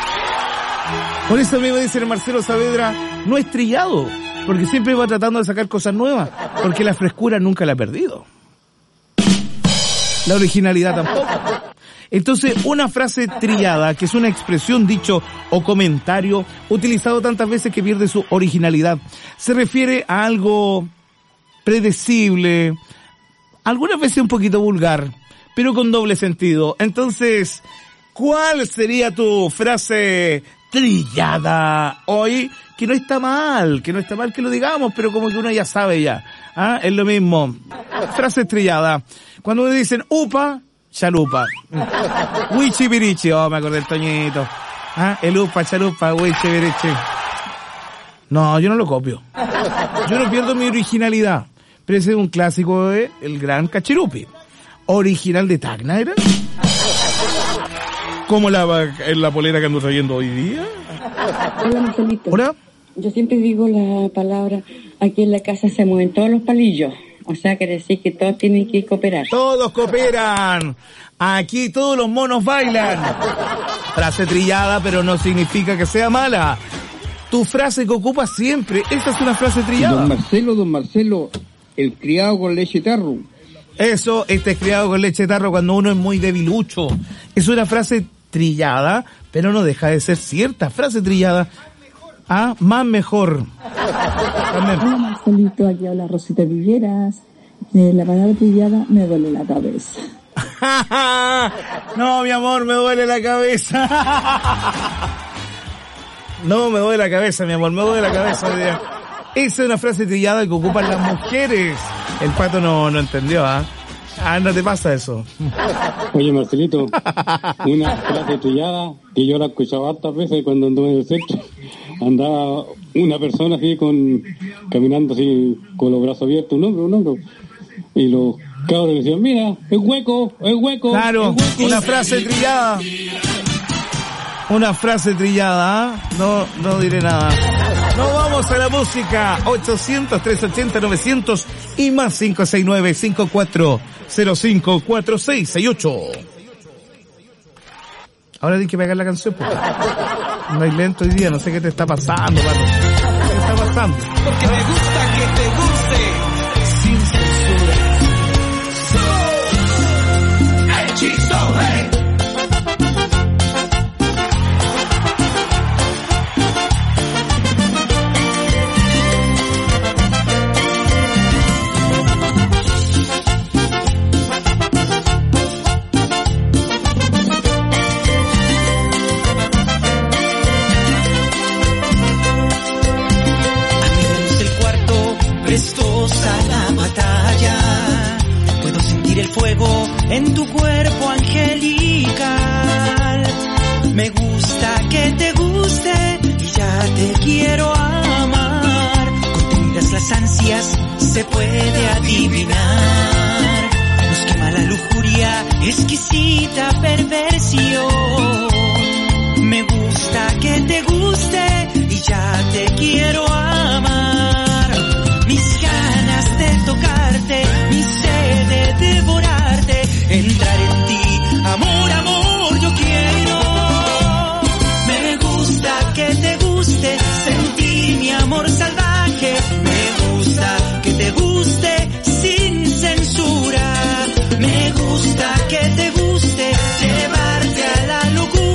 Por eso mismo dice Marcelo Saavedra, no es trillado, porque siempre va tratando de sacar cosas nuevas, porque la frescura nunca la ha perdido. La originalidad tampoco. Entonces, una frase trillada, que es una expresión, dicho o comentario utilizado tantas veces que pierde su originalidad, se refiere a algo predecible, algunas veces un poquito vulgar, pero con doble sentido. Entonces, ¿Cuál sería tu frase trillada hoy? Que no está mal, que no está mal que lo digamos, pero como que uno ya sabe ya. ¿Ah? Es lo mismo. Frase trillada. Cuando me dicen upa, chalupa. Huichipirichi, oh, me acordé del Toñito. ¿Ah? El upa, chalupa, huichipirichi. No, yo no lo copio. Yo no pierdo mi originalidad. Pero ese es un clásico de El Gran Cachirupi. Original de Tacna, ¿era? ¿Cómo la, la polera que ando trayendo hoy día? Hola, Marcelito. Hola. Yo siempre digo la palabra, aquí en la casa se mueven todos los palillos. O sea, quiere decir que todos tienen que cooperar. Todos cooperan. Aquí todos los monos bailan. Frase trillada, pero no significa que sea mala. Tu frase que ocupas siempre, esta es una frase trillada. Don Marcelo, don Marcelo, el criado con leche tarro. Eso, este es criado con leche tarro cuando uno es muy debilucho. Es una frase trillada, pero no deja de ser cierta. Frase trillada. Ah, más mejor. Hola, Marcelito, aquí habla Rosita Villeras. De la palabra trillada me duele la cabeza. No, mi amor, me duele la cabeza. No, me duele la cabeza, mi amor, me duele la cabeza. Esa es una frase trillada que ocupan las mujeres. El Pato no, no entendió, ¿ah? Ah, no te pasa eso. Oye, Marcelito, una frase trillada que yo la escuchaba hartas veces cuando anduve en el centro. Andaba una persona así con, caminando así con los brazos abiertos, un hombro, un hombro. Y los cabros decían, mira, es hueco, es hueco. Claro, es hueco. Una frase trillada. Una frase trillada, ¿eh? No, no diré nada. Nos vamos a la música. ochocientos, trescientos ochenta, novecientos y más cinco seis nueve, cinco cuatro cero cinco, cuatro seis seis ocho. Ahora tienes que pegar la canción, pues. No hay lento hoy día, no sé qué te está pasando, Pato. ¿Qué te está pasando? Porque me gusta que te guste sin censura. So, hechizo, hey. Fuego en tu cuerpo angelical. Me gusta que te guste y ya te quiero amar. Contenidas las ansias se puede adivinar. Nos quema la lujuria, exquisita perversión. Me gusta que te guste y ya te quiero amar. Mis ganas de tocarte, mi sed de devorarte, entrar en ti, amor, amor, yo quiero. Me gusta que te guste, sentir mi amor salvaje. Me gusta que te guste sin censura. Me gusta que te guste llevarte a la locura.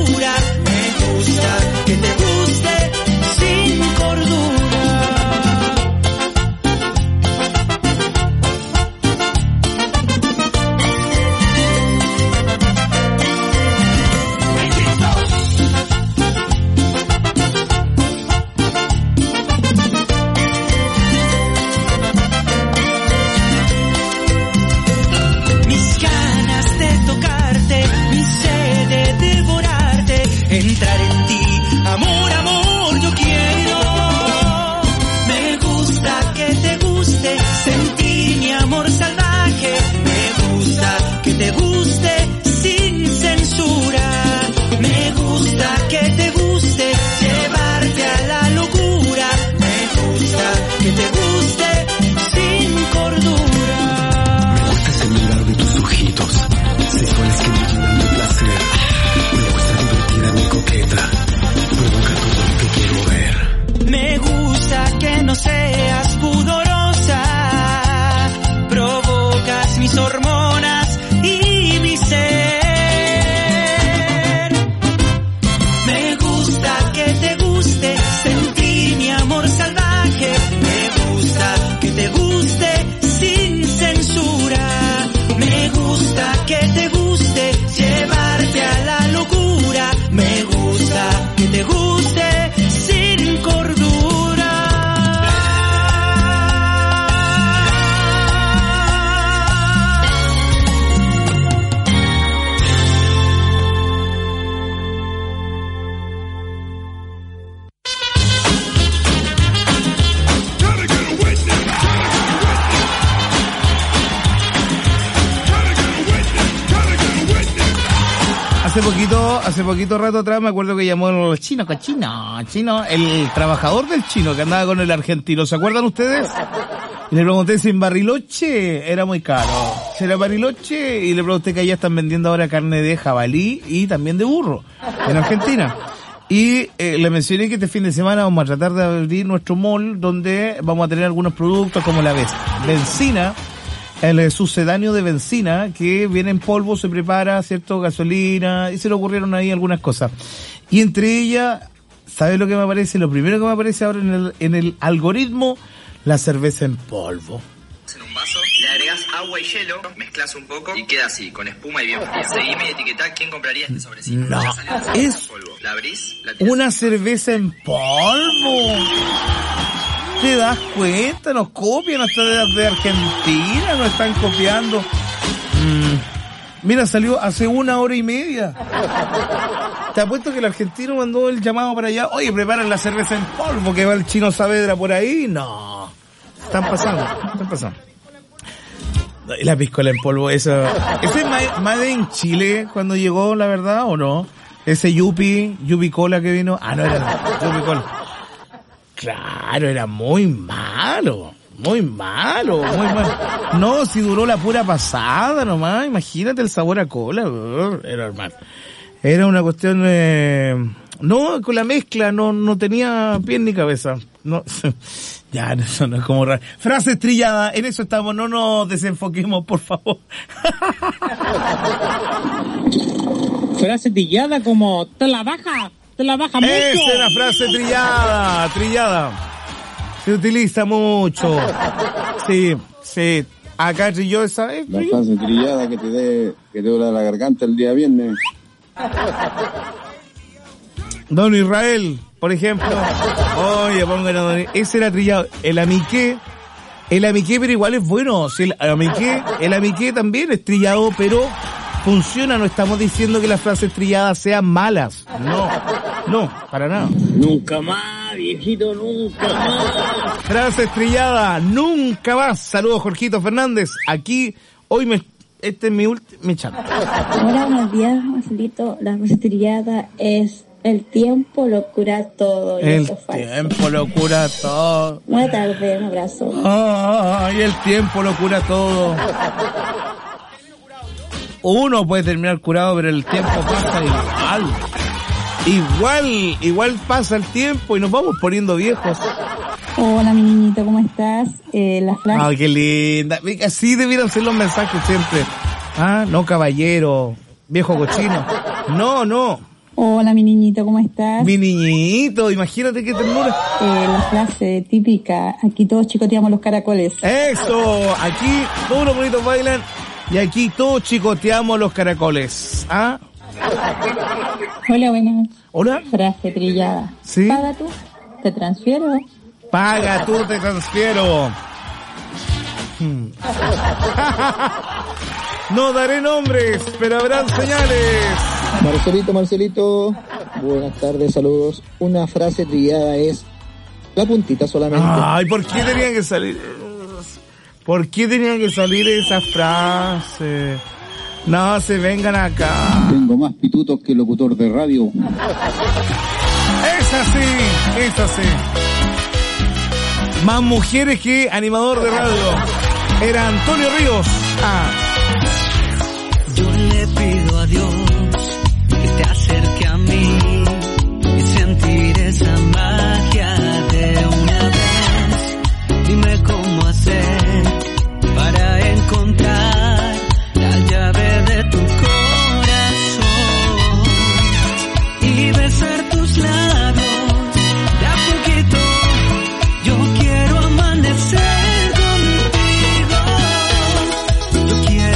te guste sin cordura. Hace poquito, hace poquito rato atrás me acuerdo que llamó el chino, cochino, chino, el trabajador del chino que andaba con el argentino, ¿se acuerdan ustedes? Y le pregunté si en Bariloche era muy caro. Si era Bariloche, y le pregunté que allá están vendiendo ahora carne de jabalí y también de burro, en Argentina. Y eh, le mencioné que este fin de semana vamos a tratar de abrir nuestro mall donde vamos a tener algunos productos como la benzina, el sucedáneo de benzina que viene en polvo, se prepara, cierto, gasolina, y se le ocurrieron ahí algunas cosas. Y entre ellas, ¿sabes lo que me aparece? Lo primero que me aparece ahora en el, en el algoritmo, la cerveza en polvo. En un vaso, le agregas agua y hielo, mezclas un poco y queda así, con espuma y bien fría. Seguime y etiquetá quién compraría este sobrecito. No, es la abrís, la tirás. Una cerveza en polvo. ¿Te das cuenta? Nos copian hasta de, de Argentina, nos están copiando. Mm. Mira, salió hace una hora y media. Te apuesto que el argentino mandó el llamado para allá. Oye, preparan la cerveza en polvo, que va el Chino Saavedra por ahí. No. Están pasando, están pasando. La piscola en polvo, eso. ¿Ese es Made in Chile cuando llegó, la verdad, o no? Ese Yupi, Yupi Cola que vino. Ah, no, era Yupi Cola. Claro, era muy malo, muy malo, muy malo. No, si duró la pura pasada nomás, imagínate el sabor a cola, era hermano. Era una cuestión, eh, no, con la mezcla no no tenía pie ni cabeza. No, ya, eso no es como raro. Frase estrillada, en eso estamos, no nos desenfoquemos, por favor. Frase trillada como, te la baja. Te la baja mucho. Esa es la frase trillada, trillada. Se utiliza mucho. Sí, sí. Acá trilló esa. ¿eh? La frase trillada que te dé, que te duele la garganta el día viernes. Don Israel, por ejemplo. Oye, pongan a Don. Ese era trillado. El amiqué. El amiqué, pero igual es bueno. Si el amiqué, el amiqué también es trillado, pero funciona. No estamos diciendo que las frases trilladas sean malas. No. No, para nada. Nunca más, viejito, nunca más. Frase estrellada, nunca más. Saludos, Jorgito Fernández. Aquí, hoy me, este es mi último, mi chat. Hola, buenos días, Marcelito. La frase estrellada es, el tiempo lo cura todo. Y el eso es tiempo lo cura todo. Buena tarde, un abrazo. Ay, el tiempo lo cura todo. Uno puede terminar curado, pero el tiempo pasa igual. Igual, igual pasa el tiempo y nos vamos poniendo viejos. Hola, mi niñito, ¿cómo estás? Eh, la frase... Ay, qué linda. Así debieran ser los mensajes siempre. Ah, no, caballero, viejo cochino. No, no. Hola, mi niñito, ¿cómo estás? Mi niñito, imagínate qué ternura. Eh, la frase típica, aquí todos chicoteamos los caracoles. Eso, aquí todos los bonitos bailan y aquí todos chicoteamos los caracoles. ¿Ah? Hola, buenas. Hola. Frase trillada. ¿Sí? Paga tú, te transfiero. Paga tú, te transfiero. Hmm. No daré nombres, pero habrán señales. Marcelito, Marcelito, buenas tardes, saludos. Una frase trillada es la puntita solamente. Ay, ¿por qué tenían que salir? ¿Por qué tenían que salir esas frases? No se vengan acá. Tengo más pitutos que locutor de radio. Es así, es así. Más mujeres que animador de radio. Era Antonio Ríos. Ah. Yo le pido a Dios que te acerque a mí y sentir esa magia de una vez. Dime cómo hacer para encontrar la llave de tu corazón y besar tus labios de a poquito. Yo quiero amanecer contigo. Yo quiero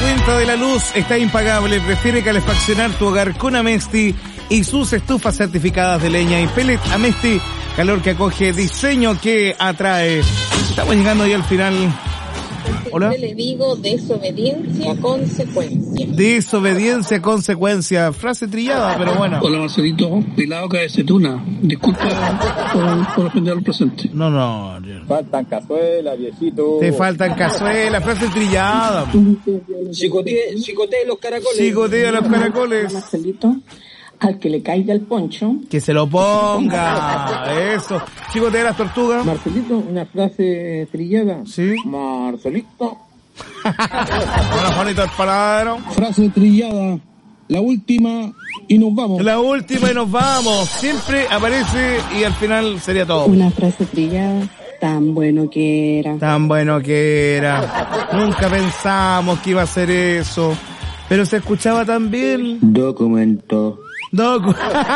cuenta de la luz está impagable. Prefiere calefaccionar tu hogar con Amesti y sus estufas certificadas de leña y pellet. Amesti, calor que acoge, diseño que atrae. Estamos llegando ya al final. Hola. Yo le digo desobediencia, consecuencia. Desobediencia, consecuencia. Frase trillada, pero bueno. Hola Marcelito, Pilado Cabecetuna. Disculpa por, por ofender al presente. No, no. Faltan cazuelas, viejito. Te faltan cazuelas, frase trillada. Chicotee, chicotee los caracoles. Chicotee los caracoles. Marcelito, al que le caiga el poncho, que se lo ponga. Eso. Chicotea las tortugas. Marcelito, una frase trillada. Sí. Marcelito. Bueno, Juanito el paradero. Frase trillada. La última y nos vamos. La última y nos vamos. Siempre aparece y al final sería todo. Una frase trillada. Tan bueno que era. Tan bueno que era. Nunca pensamos que iba a ser eso. Pero se escuchaba tan bien. Documento. Docu.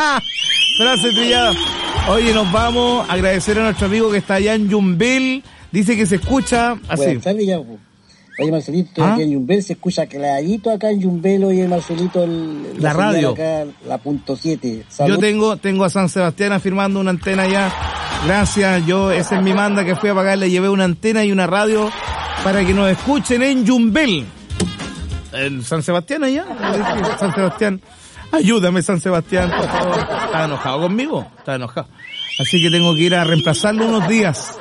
Frase trillada. Oye, nos vamos a agradecer a nuestro amigo que está allá en Yumbel. Dice que se escucha así. Buenas tardes, ya. Oye, Marcelito, ¿Ah? Aquí en Yumbel se escucha clarito acá en Yumbel. Oye, Marcelito, el, la, la radio. Acá, la punto siete. Yo tengo, tengo a San Sebastián afirmando una antena allá. Gracias, yo, esa es mi manda que fui a pagar, le llevé una antena y una radio para que nos escuchen en Yumbel. En San Sebastián allá. San Sebastián. Ayúdame, San Sebastián, por favor. Está enojado conmigo. Está enojado. Así que tengo que ir a reemplazarlo unos días.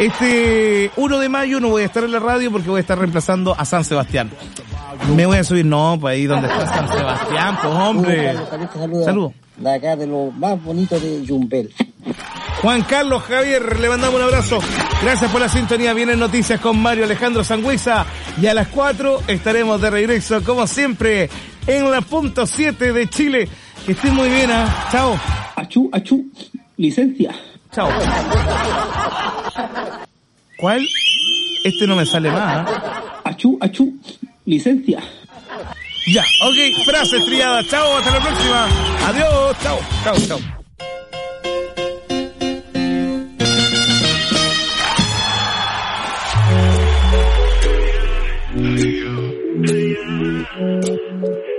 Este uno de mayo no voy a estar en la radio porque voy a estar reemplazando a San Sebastián. Me voy a subir, no, pues ahí donde está San Sebastián, pues hombre. Saludos. De acá, de lo más bonito de Yumbel. Juan Carlos Javier, le mandamos un abrazo. Gracias por la sintonía. Vienen noticias con Mario Alejandro Sangüesa. Y a las cuatro estaremos de regreso, como siempre, en la punto siete de Chile. Que estén muy bien, ¿eh? Chao. Achú, achú. Licencia. Chao. ¿Cuál? Este no me sale más, ¿eh? Achú, achú. Licencia. Ya, ok. Frase triada. Chao, hasta la próxima. Adiós. Chao, chao, chao. Hey, yo. Hey, yo.